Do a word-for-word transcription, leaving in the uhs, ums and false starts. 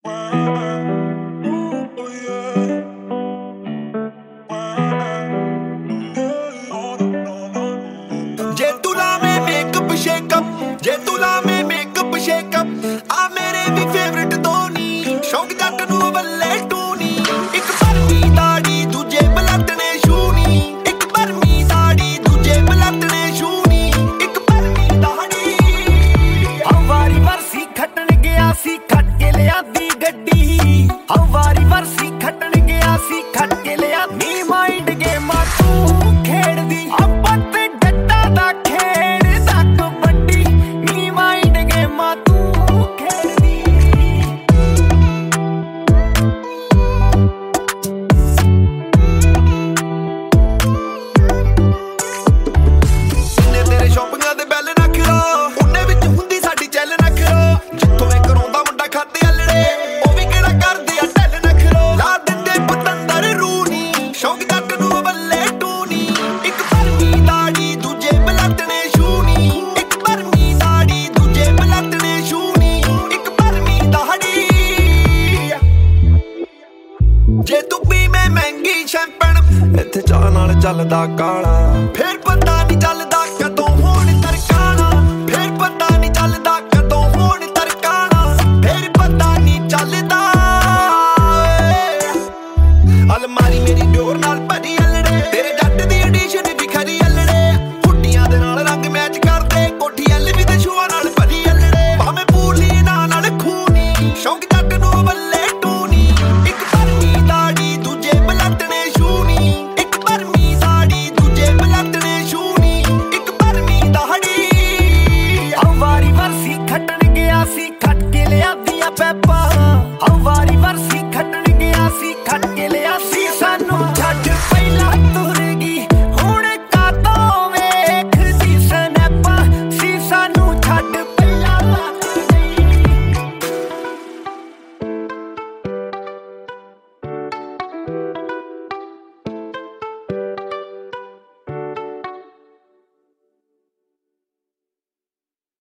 ਜੇ ਤੂੰ ਲਾਵੇਂ ਮੇਕਅਪ ਸ਼ੇਕਅਪ ਜੇ ਤੂੰ ਲਾਵੇਂ ਮੇਕਅਪ ਸ਼ੇਕਅਪ ਆ ਮੇਰੇ ਵੀ ਫੇਵਰਿਟ ਧੋਨੀ ਸ਼ੌਕ ਜੱਟ ਨੂੰ ਬੱਲੇ ਟੂਨੀ ਇੱਕ ਭਰਮੀ ਦਾੜੀ ਦੂਜੇ ਬਲੱਟਣੇ ਸ਼ੂਨੀ ਇੱਕ ਭਰਮੀ ਦਾੜੀ ਦੂਜੇ ਬਲੱਟਣੇ ਸ਼ੂਨੀ ਇੱਕ ਭਰਮੀ ਦਾੜੀ ਹਵਾਰੀ ਵਰਸੀ ਖੱਟਣ ਗਿਆ ਸੀ ਖੱਟ ਕੇ ਲਿਆਂਦੀ ਗੱਡੀ ਹਵਾਰੀ ਵਰਸੀ ਖੱਟਣ ਗਿਆ ਸੀ ਖੱਟ ਕੇ ਲਿਆਂਦੀ ਮਾਈਂਡ ਗੇਮਾਂ ਤੂੰ ਖੇਡਦੀ ਆਪਾਂ ਤੇ ਡੱਟਾ ਦਾ ਖੇਡ ਦਾ ਕਬੱਡੀ ਨੀ ਮਾਈਂਡ ਗੇਮਾਂ ਤੂੰ ਖੇਡਦੀ ਇੰਨੇ ਤੇਰੇ ਸ਼ੌਪਿੰਗਾਂ ਦੇ ਬੈਲ ਨਾ ਖਿਰੋ ਉਹਨੇ ਵਿੱਚ ਹੁੰਦੀ ਸਾਡੀ ਚੱਲ ਨਾ ਖਿਰੋ ਜਿੱਥੋਂ ਇਹ ਕਰਾਉਂਦਾ ਮੁੰਡਾ ਖਾਤੇ ਅਲੜੇ ਉਹ ਵੀ ਕਿਹੜਾ ਕਰਦੇ ਆ ਢੱਲ ਨਾ ਖਿਰੋ ਲਾ ਦਿੰਦੇ ਪਤੰਦਰ ਰੂਨੀ ਸ਼ੌਕ ਜੱਟ ਨੂੰ ਬੱਲੇ ਟੂਨੀ ਇੱਕ ਭਰਮੀ ਦਾੜੀ ਦੂਜੇ ਬਲੱਟਣੇ ਸ਼ੂਨੀ ਇੱਕ ਭਰਮੀ ਦਾੜੀ ਦੂਜੇ ਬਲੱਟਣੇ ਸ਼ੂਨੀ ਇੱਕ ਭਰਮੀ ਦਾੜੀ ਜੇ ਤੂੰ ਪੀਵੇਂ ਮਹਿੰਗੀ ਸ਼ੈਂਪਨ ਇੱਥੇ ਚਾਹ ਨਾਲ ਚੱਲਦਾ ਕਾਲਾ